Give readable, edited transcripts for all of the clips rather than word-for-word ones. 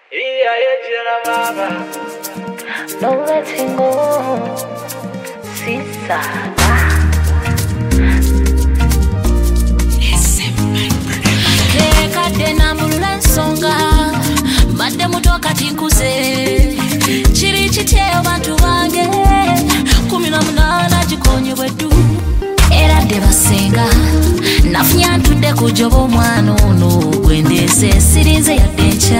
No letting go, Sisa. Kekadde namulula ensonga mbadde muto kati nkuze kiri kityeyo bantu bange 18 gikonyebwe ddu era dde basenga nafunya ntudde kujoba omwana ono gwendeese sirinze yadde nkya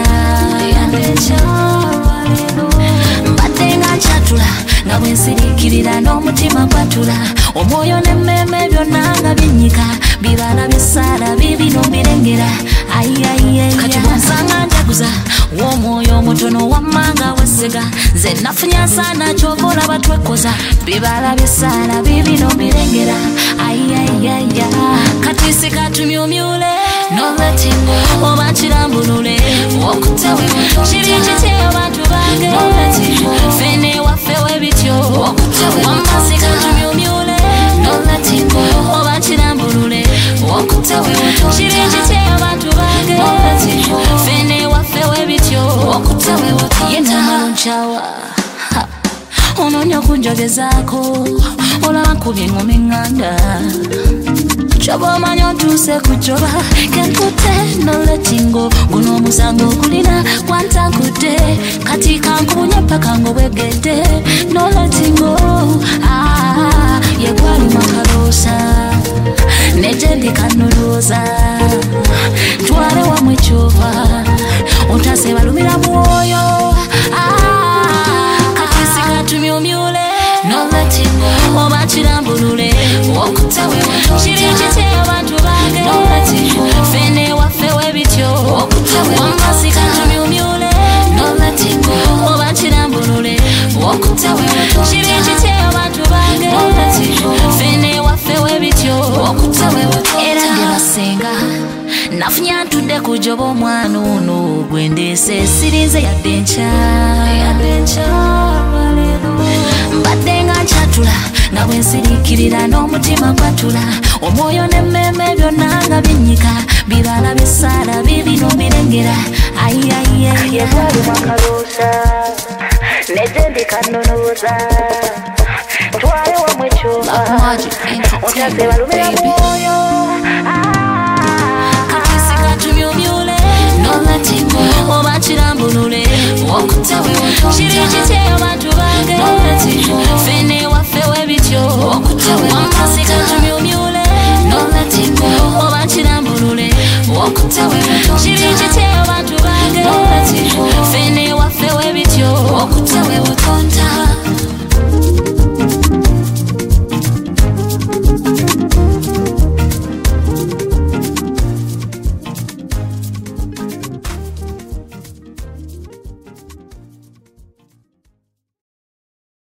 mbadde nga nkyatula nga bwensiriikirira n'omutima gwatula omwoyo n'emmeme byonna nga binnyika bibala byessaala bibino mbirengera kati bwonsanga njaguza w'omwoyo omutono wammanga wessega nze nafunya nsaana kyova olaba twekoza bibala byessaala bibino mbirengera kati sikatumyumyule oba kirambulule kiri kityeyo bantu bange fene waffe webityo wamasika tumyumyule oba kirambulule kiri kityeyo bantu bange fene waffe webityo yenamuluncawa ononya kunjogezaako olaba nkubye engoma eŋŋanda kyoba omanya ontuuse kujoba kenkute noletingo guno omusango okulina kwantankudde kati kankubunya paka ng'obwegedde noletingo yegwalima kaloosa neje ndikanulooza ntwale wamu ekyova ontase balumira mwoyo kati sikatumyumyule oba kirambulule kiri kityeyo bantu bange fene waffe webityo wamasika tumyumyule oba kirambulule kiri kityeyo bantu bange fene waffe webityo era nde basenga nafunya ntudde kujoba omwana ono gwendeese sirinze yadde nkya mbadde nga nkyatula nga bwensiriikirira n'omutima gwatula omwoyo n'emmeme byonna nga binnyika bibala byessaala bibino mbirengera Yekwalimakaloosa neje ndikanonooza ntwale wamu ekyova ontase balumira mwoyo kati sikatumyumyule oba kirambulule kiri kityeyo bantu bange fene waffe webityo wamasika tumyumyule oba kirambulule